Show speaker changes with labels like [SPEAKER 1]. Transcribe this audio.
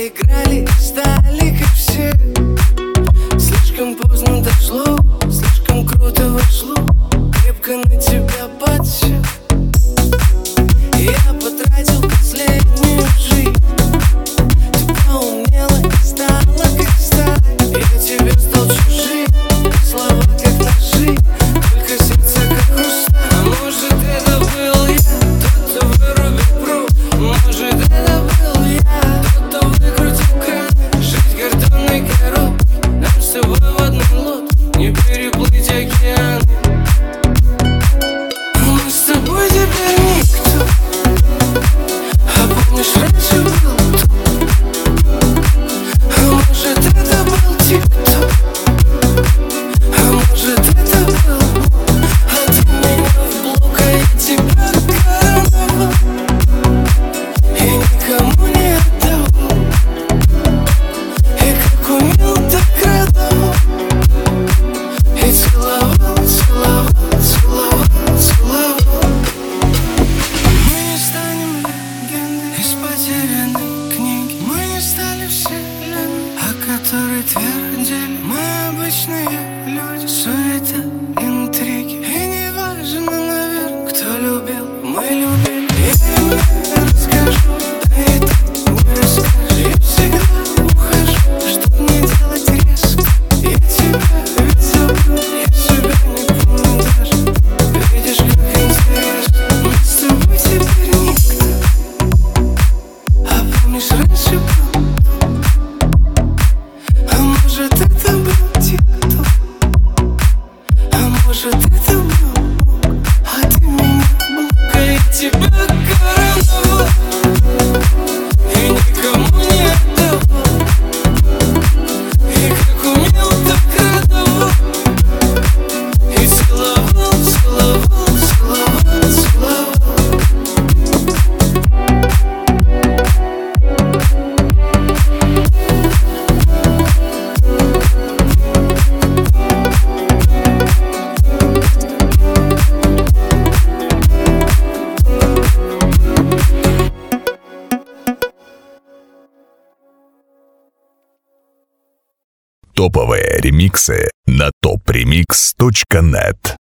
[SPEAKER 1] играли и стали как все. Слишком поздно дошло, слишком круто вошло, крепко на тебя подсел. Я потратил последнюю жизнь, ты поумнела и стала как сталь. Я тебе стал чужим, слова как ножи, только сердце как хрусталь. А может это был я, тот, кто вырубил пруд. Может это был я, тот, кто выкрутил кран. Жить картонной коробкой, нам с тобой в одной лодке, не переплыть океаны. Мы с тобой теперь никто. А помнишь, раньше был кто? А может это был тик-ток? А может это был Бог? А ты меня в блок, а я тебя короновал и никому не отдавал. И как умел, так радовал. И целовал, целовал, целовал, целовал. Мы не станем легендой из потерянной книги. Мы не стали вселенной, о которой твердили. Мы обычные люди, суета, интриги. И не важно, наверное, кто любил, мы любили. Я им не расскажу, да и ты не расскажешь. Я всегда ухожу, чтоб не делать резко. Я тебя ведь забыл, я себя не помню даже. Видишь, как интересно, мы с тобой теперь никто. А помнишь, раньше был кто? А может это был тик-ток? А может это был Бог? А ты меня блок, а я тебя короновал и никому не отдавал. И как умел, так радовал. И целовал, целовал, целовал, целовал.
[SPEAKER 2] Топовые ремиксы на topremix.net.